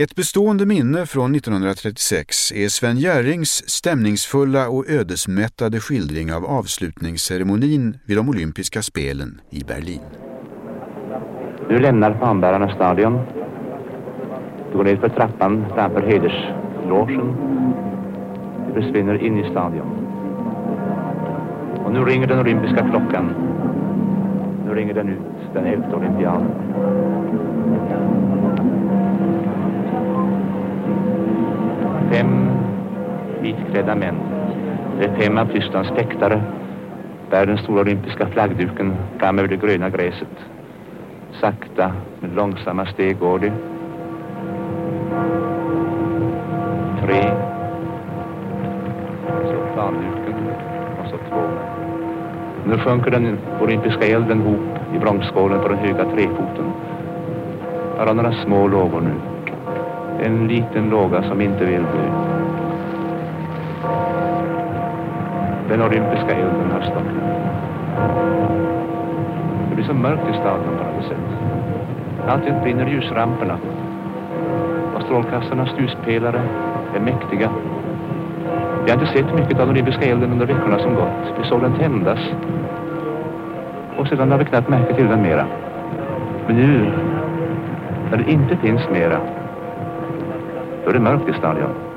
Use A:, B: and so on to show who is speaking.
A: Ett bestående minne från 1936 är Sven Jerrings stämningsfulla och ödesmättade skildring av avslutningsceremonin vid de olympiska spelen i Berlin.
B: Nu lämnar fanbärarna stadion. Du går ner för trappan framför hederslogen. Du försvinner in i stadion. Och nu ringer den olympiska klockan. Nu ringer den ut, den 11:e olympiaden. Fem vitklädda män. Det är 5 av Tysklands fäktare. Bär den stora olympiska flaggduken fram över det gröna gräset. Sakta, med långsamma steg går de. 3. Så flaggduken. Och så 2. Nu sjunker den olympiska elden ihop i bromsskålen på den höga träfoten. Bara några små lågor nu. En liten låga som inte vill dö. Den olympiska elden har slocknat. Det blir så mörkt i stadion på något sätt. Alltid brinner ljusramperna. Och strålkastarnas ljuspelare är mäktiga. Vi har inte sett mycket av den olympiska elden under veckorna som gått. Vi såg den tändas. Och sedan har vi knappt märkt till den mera. Men nu, när det inte finns mera, då är det mörkt i stadion.